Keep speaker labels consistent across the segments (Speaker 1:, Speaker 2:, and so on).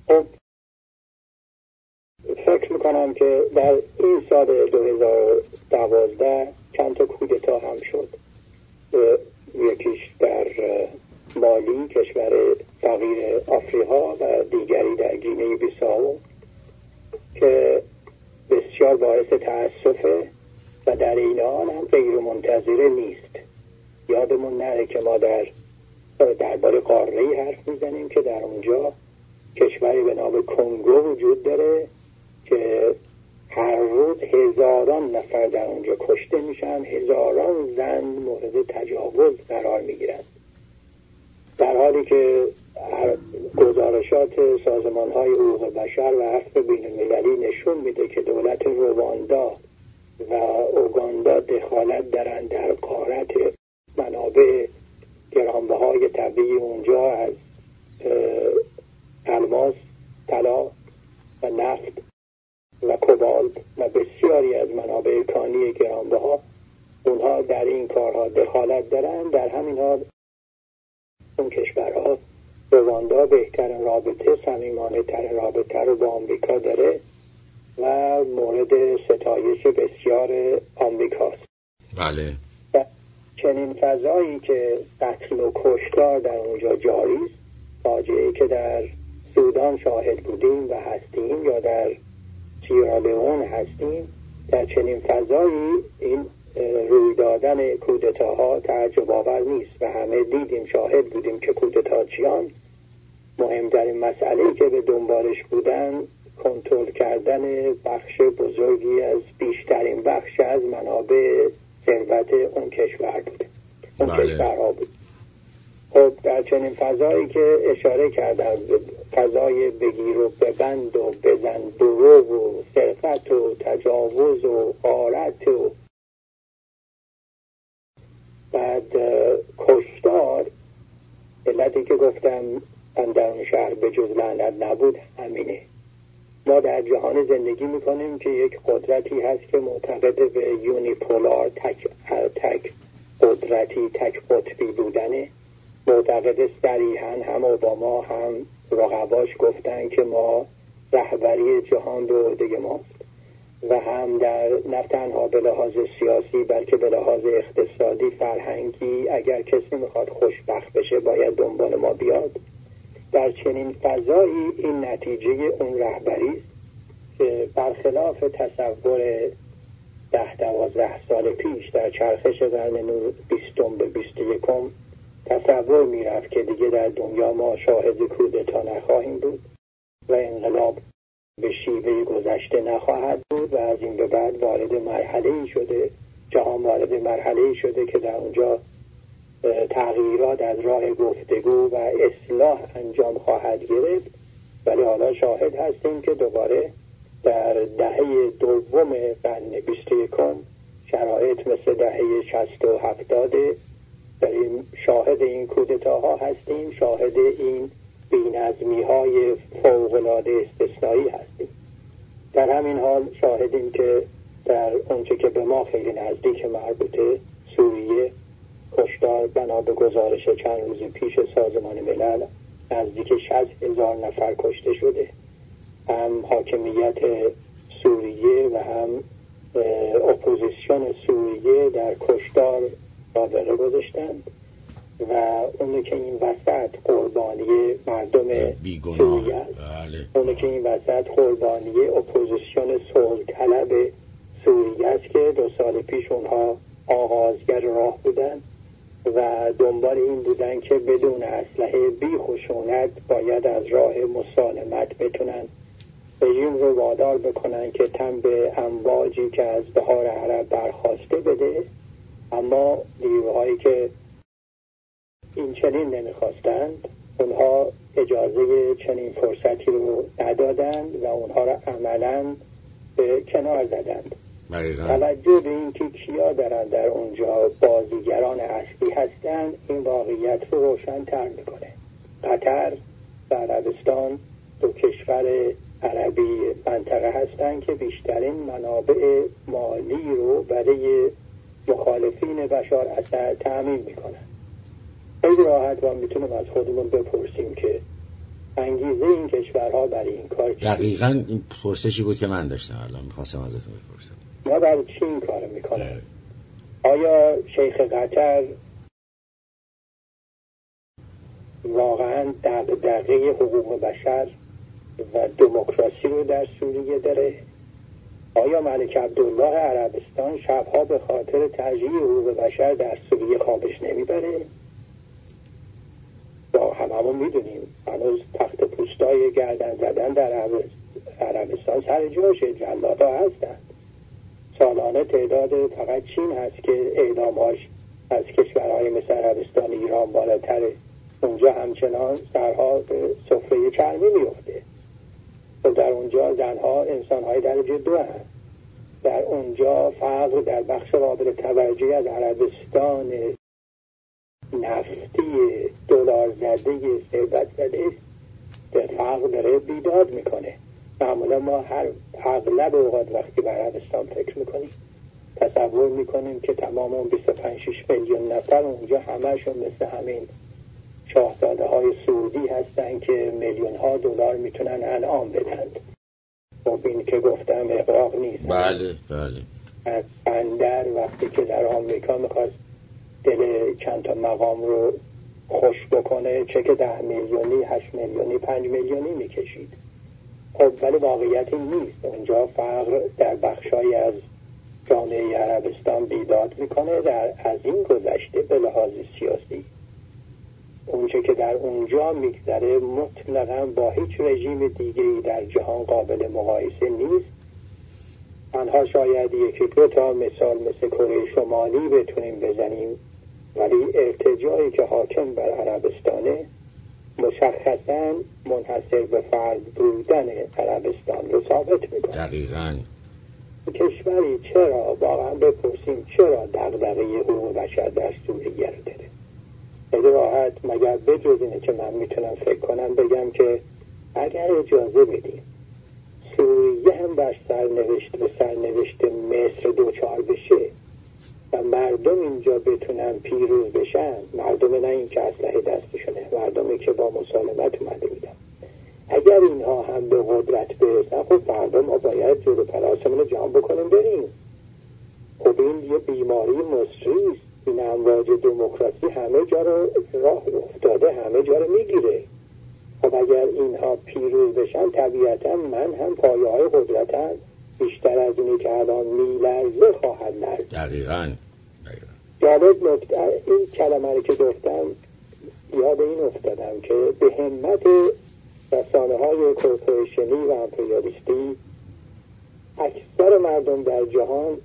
Speaker 1: خب فکر میکنم که در این سال 2012 چند تا کودتا هم شد. یکیش در مالی، کشور فقیر آفریقا، و دیگری در گینه بیساو که بسیار باعث تأسفه و در این حال هم غیر منتظره نیست. یادمون نره که ما درباره قاره‌ای حرف میزنیم که در اونجا کشوری به نام کنگو وجود داره که هر روز هزاران نفر در اونجا کشته میشن، هزاران زن مورد تجاوز قرار میگیرن، در حالی که گزارشات سازمان‌های حقوق بشر و عفو بین‌المللی نشون میده که دولت رواندا و اوگاندا دخالت دارن در غارت منابع گرانبهای طبیعی اونجا از الماس، طلا و نفت و کوبالت و بسیاری از منابع کانی گرانبها. اونها در این کارها دخالت دارن. در همین حال اون کشورها، رواندا بهترین رابطه، صمیمانه تر رابطه رو با آمریکا داره و مورد ستایش بسیار آمریکاست.
Speaker 2: بله.
Speaker 1: و چنین فضایی که قتل و کشتار در اونجا جاری است، فاجعه‌ای که در سودان شاهد بودیم و هستیم یا در سیرالیون هستیم، در چنین فضایی این روی دادن کودتاها تعجب آور نیست و همه دیدیم، شاهد بودیم که کودتاچیان مهمترین مسئله‌ای که به دنبالش بودن کنترل کردن بخش بزرگی از بیشترین بخش از منابع ثروت اون کشور بود، اون کشورها بود. خب در چنین فضایی که اشاره کردم، فضای بگیر و ببند و بزن برو و سرقت و تجاوز و غارت و بعد کشتار، علتی که گفتم من در اون شهر به جز لعنت نبود همینه. ما در جهان زندگی میکنیم که یک قدرتی هست که معتقد به یونیپولار، تک قدرتی، تک قطبی بودنه. معتقد صریحاً هم اوباما هم رقباش گفتن که ما رهبری جهان به عهده ماست و هم در نه تنها به لحاظ سیاسی بلکه به لحاظ اقتصادی، فرهنگی، اگر کسی میخواد خوشبخت بشه باید دنبال ما بیاد. در چنین فضایی این نتیجه اون رهبری است که برخلاف تصور 10-12 سال پیش در چرخش قرن 20 به 21 تصور میرفت که دیگه در دنیا ما شاهد کودتا نخواهیم بود و انقلاب به شیوه گذشته نخواهد بود و از این به بعد وارد مرحله‌ای شده، جهان وارد مرحله‌ای شده که در اونجا تغییرات از راه گفتگو و اصلاح انجام خواهد گرفت. ولی حالا شاهد هستیم که دوباره در دهه دوم قرن 21 شرایط مثل دهه 60 و 70 داریم شاهد این کودتاها هستیم، شاهد این بی‌نظمی‌های فوق‌العاده استثنایی هستیم. در همین حال شاهدیم که در اونچه که به ما خیلی نزدیک مربوطه، سوریه، کشتار بنا به گزارش چند روز پیش سازمان ملل نزدیک 60,000 نفر کشته شده. هم حاکمیت سوریه و هم اپوزیسیون سوریه در کشتار سابقه گذاشتند و اونو که این وسط قربانی مردم سوریه است، اونو که این وسط قربانی اپوزیسیون صلح طلب سوریه است که 2 سال پیش اونها آغازگر راه بودن و دنبال این بودن که بدون اسلحه بی خشونت باید از راه مسالمت بتونن رژیم رو وادار بکنن که تن به امواجی که از بحار عرب برخواسته بده. اما نیروهایی که این چنین نمیخواستند اونها اجازه چنین فرصتی رو ندادند و اونها را عملاً به کنار زدند. توجه به این که کیا دارن در اونجا بازیگران اصلی هستند این واقعیت رو روشن تر میکنه. قطر و عربستان 2 کشور عربی منطقه هستند که بیشترین منابع مالی رو برای مخالفین بشار اسد تأمین میکنن. خیلی راحت ما میتونیم از خودمون بپرسیم که انگیزه این کشورها برای این کار چیه؟
Speaker 2: دقیقاً این پرسشی بود که من داشتم الان میخواستم ازتون بپرسم.
Speaker 1: ما برای چی این کار میکنه؟ آیا شیخ قطر واقعا دغدغه حقوق بشر و دموکراسی رو در سوریه داره؟ آیا ملک عبدالله عربستان شبها به خاطر تجریح حقوق بشر در سوریه خوابش نمیبره؟ با هممون میدونیم هنوز تخت پوستای گردن زدن در عربستان سر جاشه، جلادها هستن. سالانه تعداد فقط چین هست که اعدامهاش از کشورهای مثل عربستان، ایران بالاتره. اونجا همچنان سرها به سفره چرمی میفته و در اونجا زنها انسانهای درجه 2 هست. در اونجا فقر در بخش قابل توجهی از عربستان نفتی دلار زده ثروت زده به فقر داره بیداد میکنه. معمولا ما اغلب اوقات وقتی به عربستان فکر میکنیم تصور میکنیم که تمام اون 25-6 میلیون نفر اونجا همهشون مثل همین شاهزاده های سعودی هستن که میلیون ها دلار میتونن انعام بدن. خب این که گفتم اغراق نیست.
Speaker 2: بله بله.
Speaker 1: از بندر وقتی که در آمریکا میخواست دل چند تا مقام رو خوش بکنه چک 10 میلیونی 8 میلیونی 5 میلیونی میکشید. خب ولی واقعیت این نیست. اونجا فقر در بخشای از جامعه عربستان بیداد میکنه. از این گذشته به لحاظ سیاسی اونچه که در اونجا میگذره مطلقاً با هیچ رژیم دیگه‌ای در جهان قابل مقایسه نیست. تنها شاید 1-2 تا مثال مثل کره شمالی بتونیم بزنیم، ولی ارتجاعی که حاکم بر عربستانه مشخصاً منحصر به فرد بودن عربستان رو ثابت میکنه.
Speaker 2: دقیقاً
Speaker 1: کشوری چرا واقعاً بپرسیم چرا دغدغه حقوق بشر در سوریه رو داره؟ خیلی راحت مگر بجز اینه که من میتونم فکر کنم بگم که اگر اجازه بدیم سوریه هم بر سرنوشت مصر دوچار بشه و مردم اینجا بتونن پیروز بشن، مردم نه این که اسلحه دستشونه، مردمی که با مسالمت اومده بودن، اگر اینها هم به قدرت برسن خب فردا ما باید جلو پلاسمون رو جمع بکنیم بریم. خب این یه بیماری مصریست. این امواج دموکراسی همه جا رو راه افتاده، همه جا رو میگیره. خب اگر اینها پیروز بشن طبیعتا من هم پایه های قدرتم بیشتر از اینی که الان میلرزه خواهد لرزید.
Speaker 2: دقیقاً.
Speaker 1: جالب نکته این کلمه رو که گفتم یاد این افتادم که به همت رسانه های کورپوریشنی و امپریالیستی اکثر مردم در جهان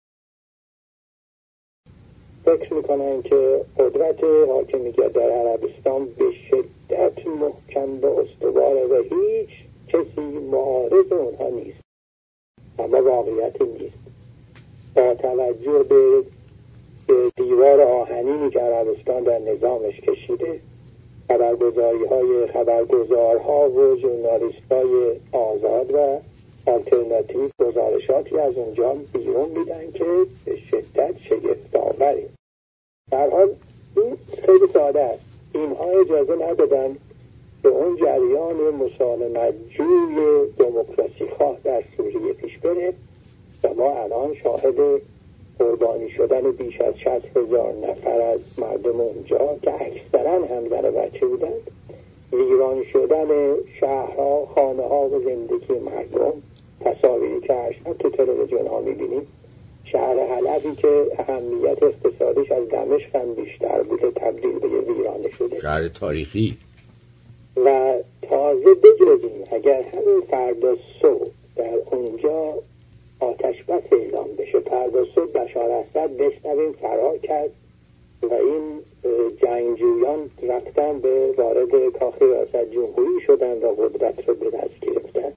Speaker 1: فکر میکنن که قدرت حاکمیت در عربستان به شدت محکم و استواره و هیچ کسی معارض اونها نیست، اما واقعیت این نیست. با توجه به دیوار آهنینی که عربستان در نظامش کشیده، خبرگزارها و ژورنالیست‌های آزاد و آلترناتیو گزارشاتی از اونجا بیرون میدن که به شدت شگفت‌آوره. در حال این خیلی ساده است. اینها اجازه ندادن به اون جریان مسالمت جوی دموکراسی خواه در سوریه پیش بره و ما الان شاهد قربانی شدن بیش از 60,000 نفر از مردم اونجا که اکثرا هم زن و بچه بودند، ویران شدن شهرها، خانه ها و زندگی مردم، تصاویری که ارشد تو تلویزیون ها میبینیم. شهر حلبی که اهمیت اقتصادیش از دمشق هم بیشتر بوده تبدیل به ویرانه شده،
Speaker 2: شهر تاریخی.
Speaker 1: و تازه بجزیم اگر همین فردا صبح در اونجا آتش بس اعلام بشه، فردا صبح بشار اسد بشنویم فرار کرد و این جنگجویان رفتن به وارد کاخ ریاست جمهوری شدن و قدرت رو به دست گرفتن،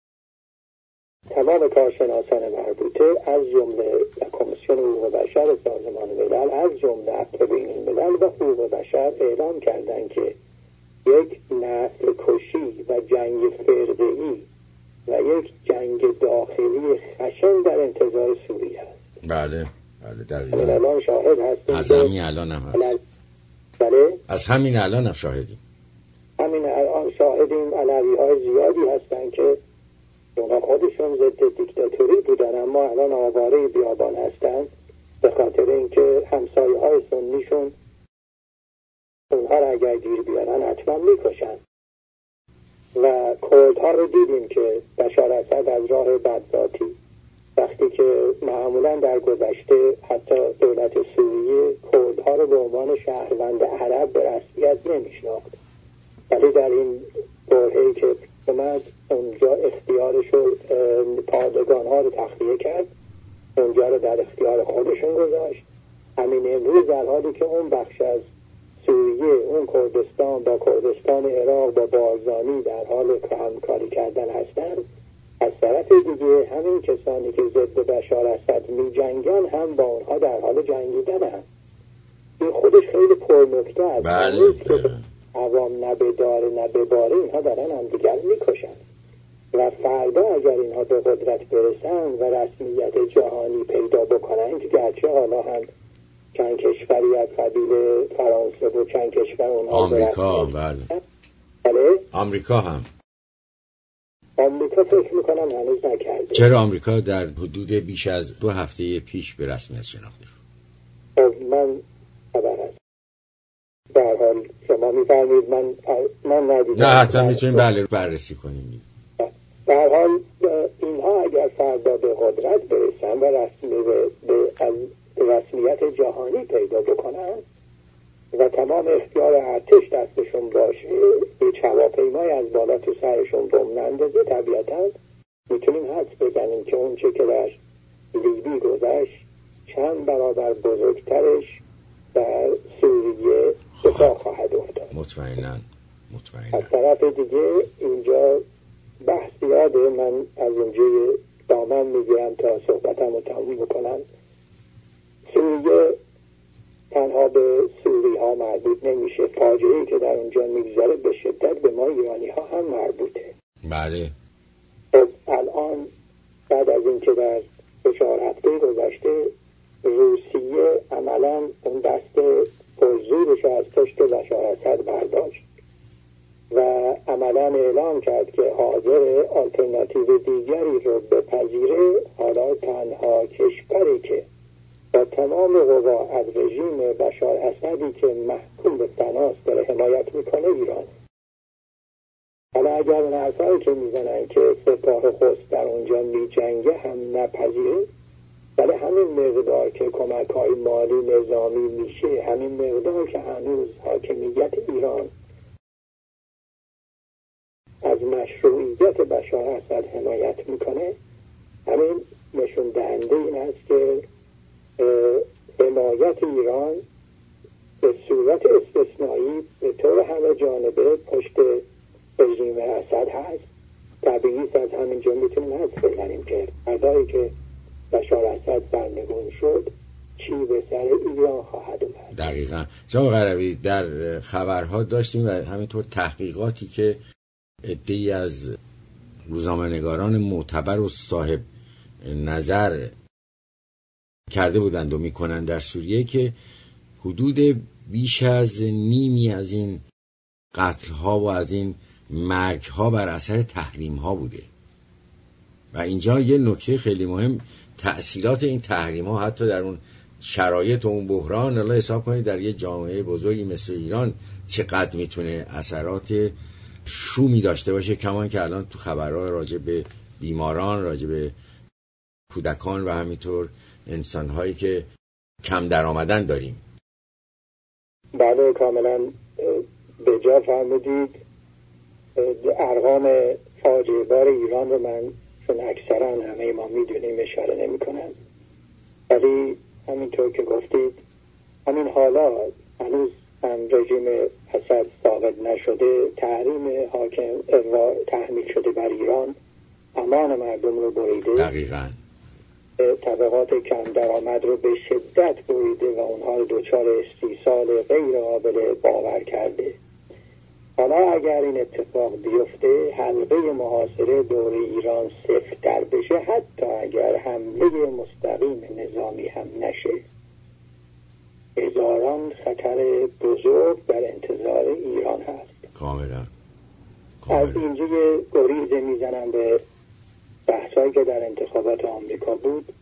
Speaker 1: تمام کارشناسان مربوطه از جمله کمیسیون حقوق بشر سازمان ملل، از جمله عفو بین الملل و حقوق بشر اعلام کردند که یک نسل کشی و جنگ فرقه‌ای و یک جنگ داخلی خشن در انتظار سوریه است.
Speaker 2: بله بله دقیقاً.
Speaker 1: الان شاهد هستیم
Speaker 2: از همین الان هم هست.
Speaker 1: بله
Speaker 2: از همین الان هم شاهدیم.
Speaker 1: همین الان شاهدیم علوی‌های زیادی هستن که اونا خودشون ضد دیکتاتوری بودن اما الان آواره بیابان هستن به خاطر اینکه همسایه‌های سنیشون اونها را اگر گیر بیارن حتما میکشن. و کردها رو دیدیم که بشار اسد از راه بدذاتی وقتی که معمولا در گذشته حتی دولت سوریه کردها رو به عنوان شهروند عرب به رسمیت نمیشناخت، ولی در این برهه‌ای که اومد اونجا اختیارش رو پادگان‌ها رو تخلیه کرد، اونجا رو در اختیار خودشون گذاشت. همین امروز در حالی که اون بخش از سوریه، اون کردستان با کردستان عراق با بارزانی در حال همکاری کردن هستند، از طرف دیگه همین کسانی که ضد بشار اسد می جنگن هم با اونها در حال جنگیدن هم. این خودش خیلی پرنکته است.
Speaker 2: بله.
Speaker 1: که عوام نبداره نبباره اینها دارن هم دیگر می کشن و فردا اگر اینها به قدرت برسن و رسمیت جهانی پیدا بکنن که گرچه حالا هم چند کشوری از قبیل فرانسه و چند کشور اونها
Speaker 2: آمریکا
Speaker 1: بله
Speaker 2: آمریکا هم
Speaker 1: آمریکا فکر میکنم هنوز نکرده.
Speaker 2: چرا آمریکا در حدود بیش از 2 هفته پیش به رسمیت شناخته شد؟
Speaker 1: من خبر هست. در حال شما میفرمید من ندیدم.
Speaker 2: نه حتی میتونیم بله بررسی کنیم.
Speaker 1: در حال اینها اگر فردا به قدرت برسن و از رسمیت جهانی پیدا بکنن و تمام اختیار ارتش دستشون باشه، هیچ هواپیمایی از بالا تو سرشون بم نندازه، طبیعتا میتونیم حدس بزنیم که اون چه که در لیبی گذشت چند برابر بزرگترش در سوریه اتفاق خواهد افتاد.
Speaker 2: مطمئناً.
Speaker 1: از طرف دیگه اینجا بحث زیاده، من از اینجا دامن میگیرم تا صحبتم رو تموم بکنم. سوریه تنها به سوری ها مربوط نمیشه، فاجعه‌ای که در اونجا میگذاره به شدت به ما ایرانی ها هم مربوطه.
Speaker 2: بله.
Speaker 1: خب الان بعد از اینکه در 4 هفته گذشته روسیه عملا اون دست پرزورش از پشت بشار اسد برداشت و عملا اعلام کرد که حاضر آلترناتیو دیگری رو بپذیره. حالا تنها کشوری که با تمام قوا از رژیم بشار اسدی که محکوم به فناست داره حمایت میکنه ایران. حالا اگر اون حرفایی که میزنن که سپاه خست در اونجا میجنگه هم نپذیره، ولی همین مقدار که کمک‌های مالی نظامی میشه، همین مقدار که هنوز حاکمیت ایران از مشروعیت بشار اسد حمایت میکنه، همین نشون دهنده این است که حمایت ایران به صورت استثنایی به طور همه جانبه پشت رژیم اسد هست. طبیعی از همینجا میتونیم حدس بزنیم که فردایی که بشار اسد سرنگون شد چی به سر ایران خواهد اومد.
Speaker 2: دقیقاً. جناب قروی در خبرها داشتیم و همینطور تحقیقاتی که عده‌ای از روزنامه‌نگاران معتبر و صاحب نظر کرده بودند و میکنند در سوریه که حدود بیش از نیمی از این قتل‌ها و از این مرگ‌ها بر اثر تحریم‌ها بوده. و اینجا یه نکته خیلی مهم، تأثیرات این تحریم‌ها حتی در اون شرایط و اون بحران، الله حساب کنید در یه جامعه بزرگی مثل ایران چقدر میتونه اثرات شومی داشته باشه، کمان که الان تو خبرها راجع به بیماران، راجع به کودکان و همینطور انسان‌هایی که کم درآمدن داریم.
Speaker 1: بله کاملا به جا فرمودید. ارقام فاجعه بار ایران رو من چون اکثرا همه ما میدونیم اشاره نمی کنم، ولی همینطور که گفتید همین حالا هنوز هم رژیم اسد ثابت نشده، تحریم حاکم تحمیل شده بر ایران امان مردم رو بریده،
Speaker 2: دقیقاً
Speaker 1: طبقات کم درآمد رو به شدت بریده و اونها رو دچار استیصال غیر قابل باور کرده. حالا اگر این اتفاق بیفته، حلقه محاصره دور ایران سفت‌تر بشه، حتی اگر حمله مستقیم نظامی هم نشه، هزاران خطر بزرگ در انتظار ایران هست.
Speaker 2: کاملا
Speaker 1: از اینجا یه گریز میزنم به بحثایی که در انتخابات آمریکا بود.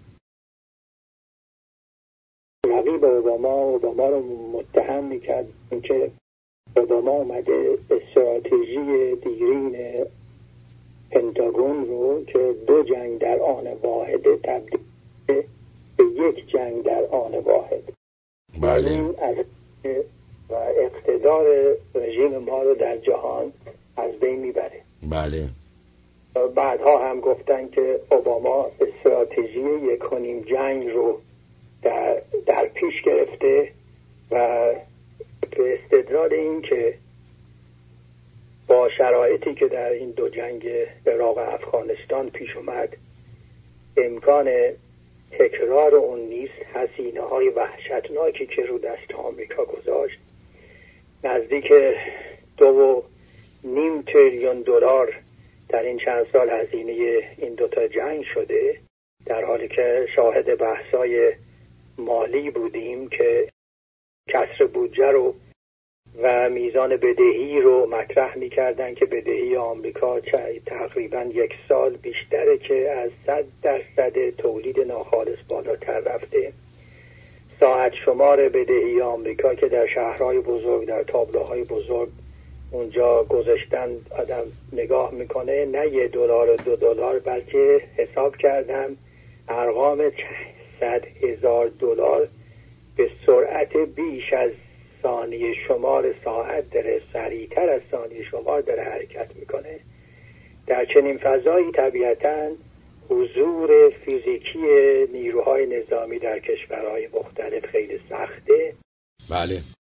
Speaker 1: رقیب اوباما رو متهم میکرد که اوباما اومده استراتژی دیرین پنتاگون رو که 2 جنگ در آن واحد تبدیل به 1 جنگ در آن واحد.
Speaker 2: بله.
Speaker 1: و اقتدار رژیم ما رو در جهان از بین میبره.
Speaker 2: بله.
Speaker 1: بعدها هم گفتن که اوباما استراتژی 1.5 جنگ رو در پیش گرفته و به استدلال این که با شرایطی که در این 2 جنگ عراق و افغانستان پیش اومد امکان تکرار اون نیست، هزینه های وحشتناکی که رو دست آمریکا گذاشت نزدیک 2.5 تریلیون دلار در این چند سال هزینه این 2 جنگ شده، در حالی که شاهد بحثای مالی بودیم که کسر بودجه رو و میزان بدهی رو مطرح می‌کردن که بدهی آمریکا تقریباً 1 سال بیشتره که از 100% تولید ناخالص بالاتر رفته. ساعت شمار بدهی آمریکا که در شهرهای بزرگ در تابلوهای بزرگ اونجا گذاشتن آدم نگاه میکنه، نه $1 و $2 بلکه حساب کردم ارقام $100,000 به سرعت بیش از ثانیه شمار ساعت داره، سریعتر از ثانیه شمار داره حرکت میکنه. در چنین فضایی طبیعتاً حضور فیزیکی نیروهای نظامی در کشورهای مختلف خیلی سخته.
Speaker 2: بله.